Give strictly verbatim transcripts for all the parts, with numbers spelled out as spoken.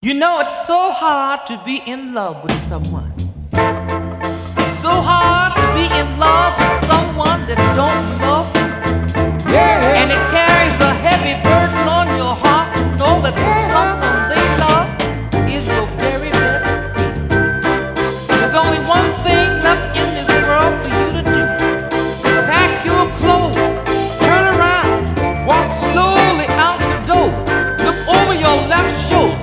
You know, it's so hard to be in love with someone. It's so hard to be in love with someone that don't love you. Yeah. And it carries a heavy burden on your heart to know that the someone they love is your very best friend. There's only one thing left in this world for you to do. Pack your clothes, turn around, walk slowly out the door, look over your left shoulder,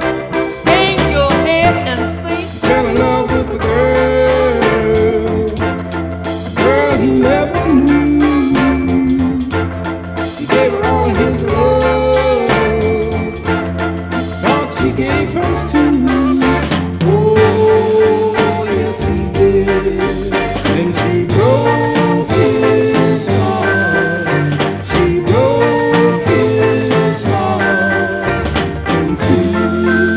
and sing. Fell in love with a girl, a girl he never knew. He gave her all his love, thought she gave hers too. Oh, yes he did. And she broke his heart. She broke his heart in two.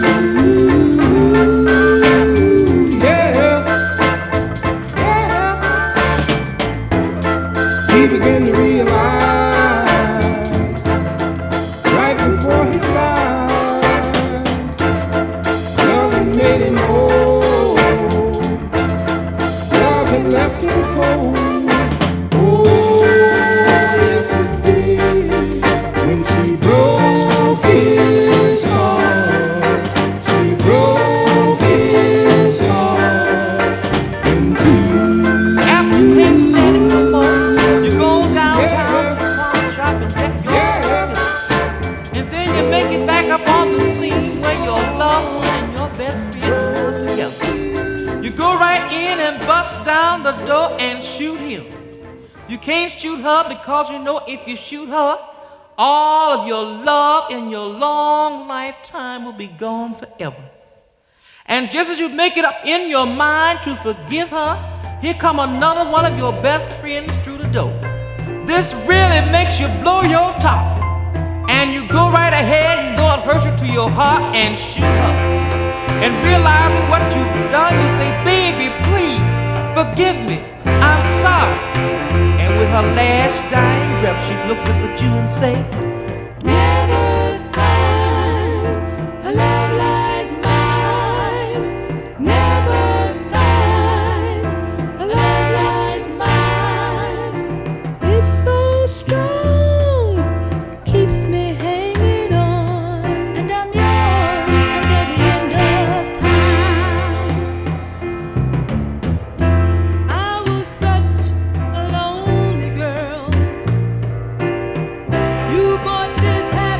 He began to realize right before his eyes, love had made him old, love had left him cold. Oh, yes it did. When she broke his heart, she broke his heart in two. After you can't stand it no more, you go downtown to the pawn shop and get your yeah. And then you make it back up on the scene where your loved one and your best friend are together. You go right in and bust down the door and shoot him. You can't shoot her because you know if you shoot her, all of your love in your long lifetime will be gone forever. And just as you make it up in your mind to forgive her, here come another one of your best friends through the door. This really makes you blow your top. And you go right ahead and go and hurt her to your heart and shoot her. And realizing what you've done, you say, baby, please, forgive me. I'm sorry. And with her last dying breath, she looks up at you and say, never find a love like mine. Never find a love like mine. It's so strong, keeps me hanging on, and I'm yours until the end of time. I was such a lonely girl. You bought this house.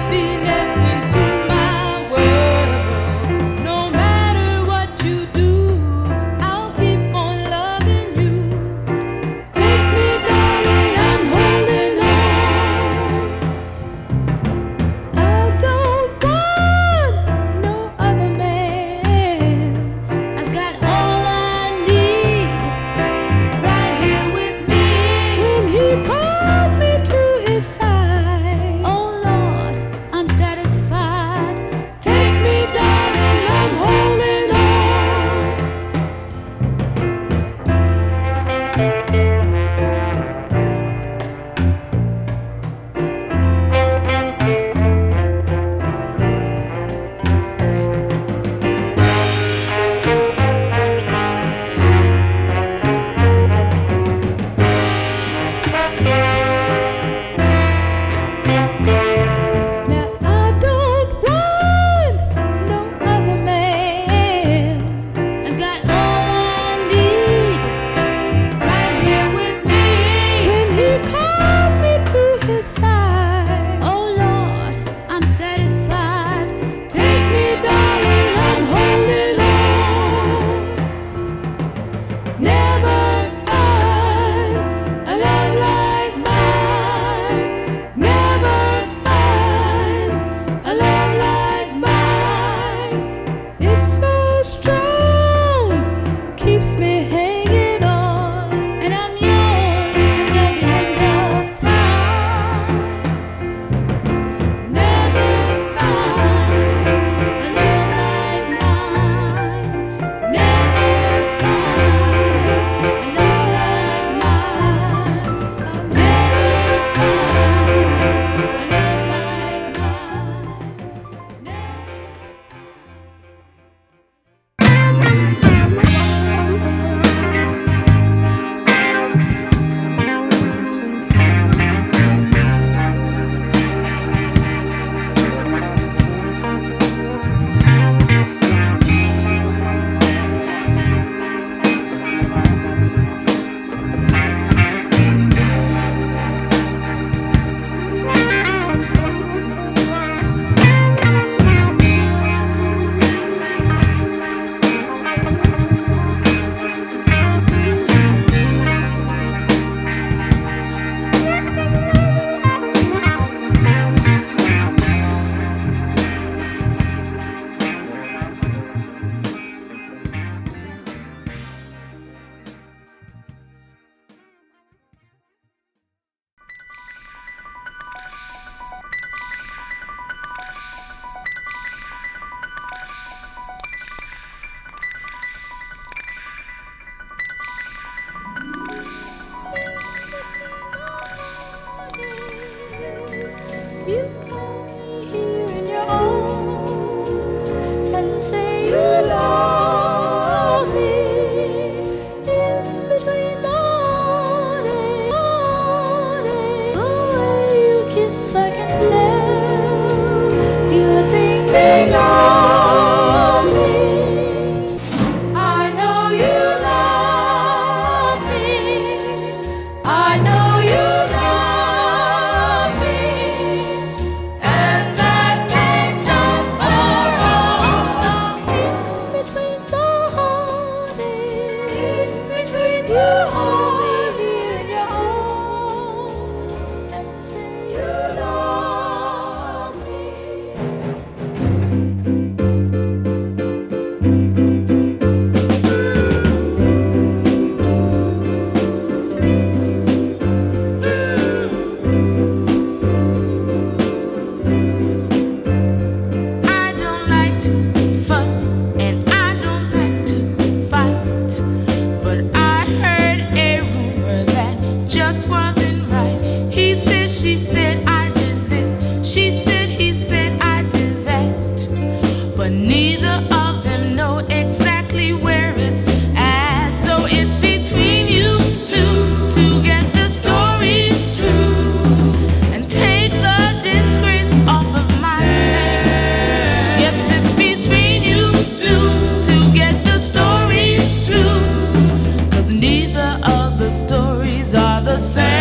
but neither of them know exactly where it's at. So it's between you two to get the stories true and take the disgrace off of my name. Yes, it's between you two to get the stories true, 'cause neither of the stories are the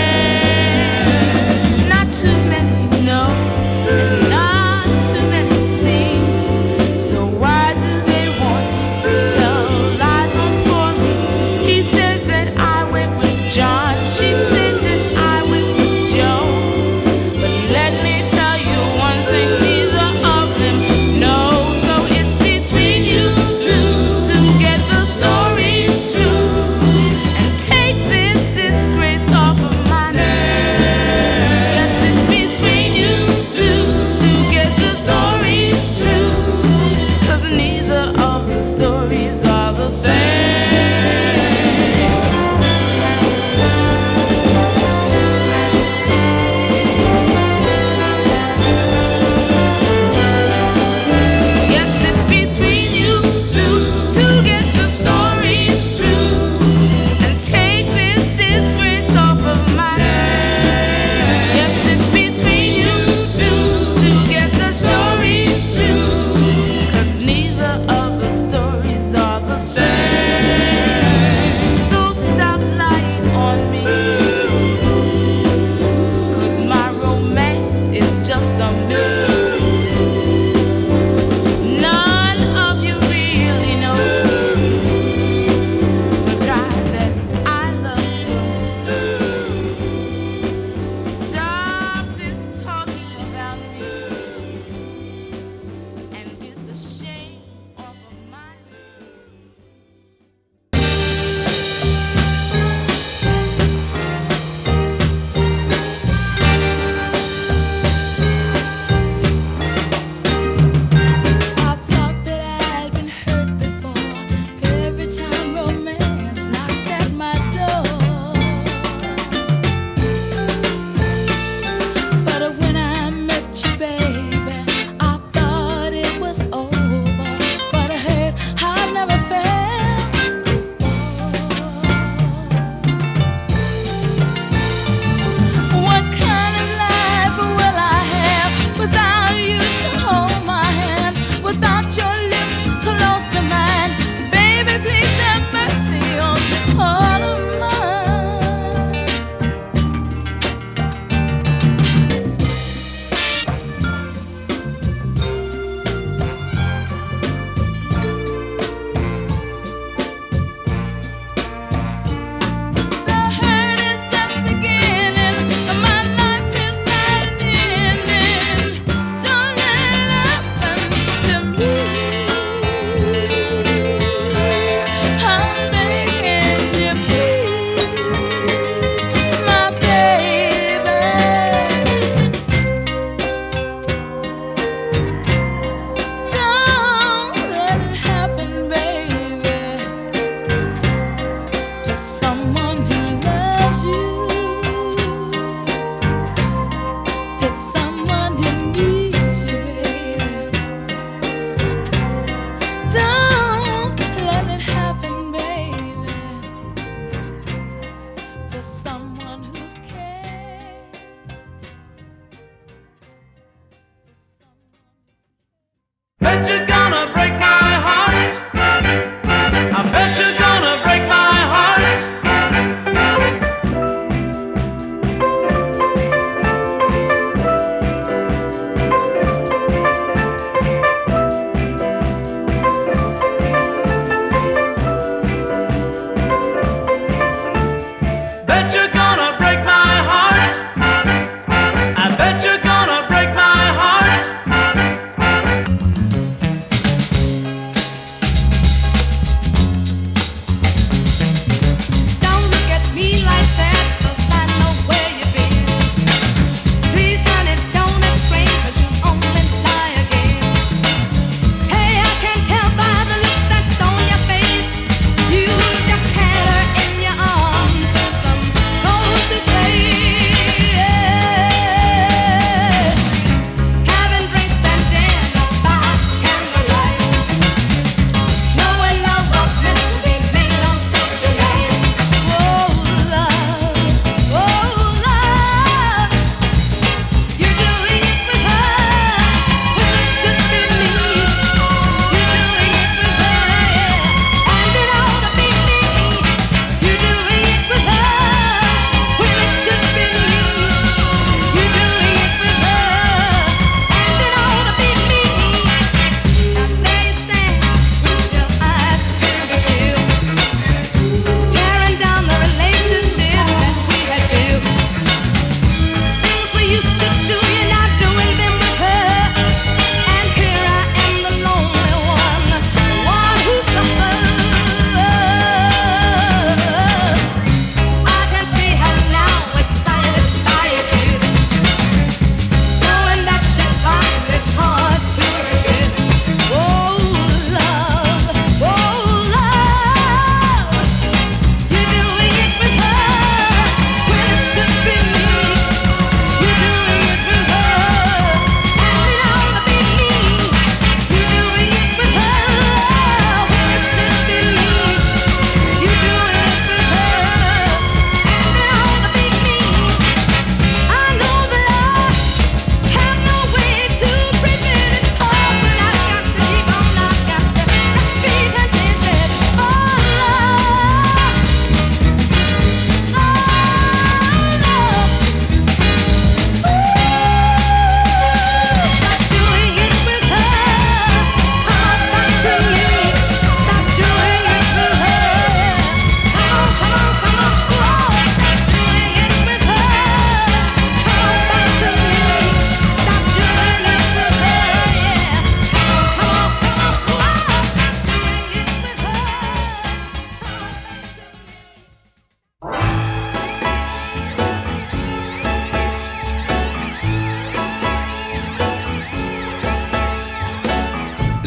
same. Not too many know, not too many see. So why do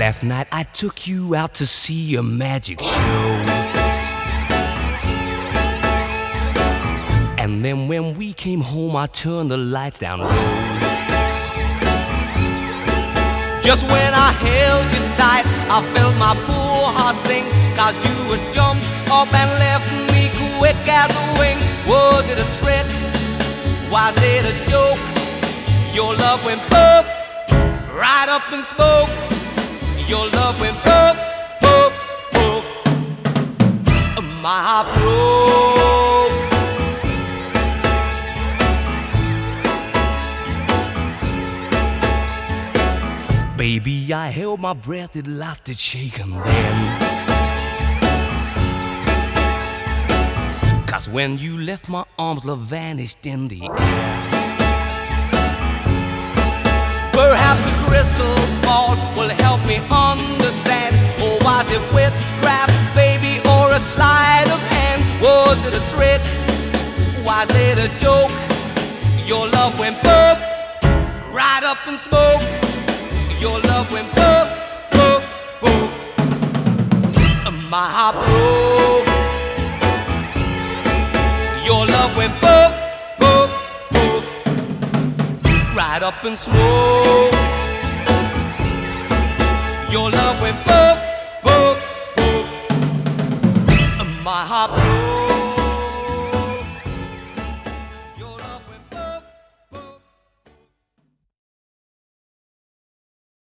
Last night I took you out to see a magic show. And then when we came home, I turned the lights down low. Just when I held you tight, I felt my poor heart sink. Cause you would jump up and left me quick as a wing. Was it a trick? Was it a joke? Your love went poof, right up in smoke. Your love went poof, poof, poof. My heart broke. Baby, I held my breath, it lost its shaking then. Cause when you left my arms, love vanished in the air. Perhaps a crystal ball will help me understand. Or was it witchcraft, baby, or a sleight of hand? Was it a trick? Was it a joke? Your love went poof, right up in smoke. Your love went poof, poof, poof. My heart broke. Your love went poof, poof, poof. Right up in smoke. Your love went poof, poof, poof. My heart broke.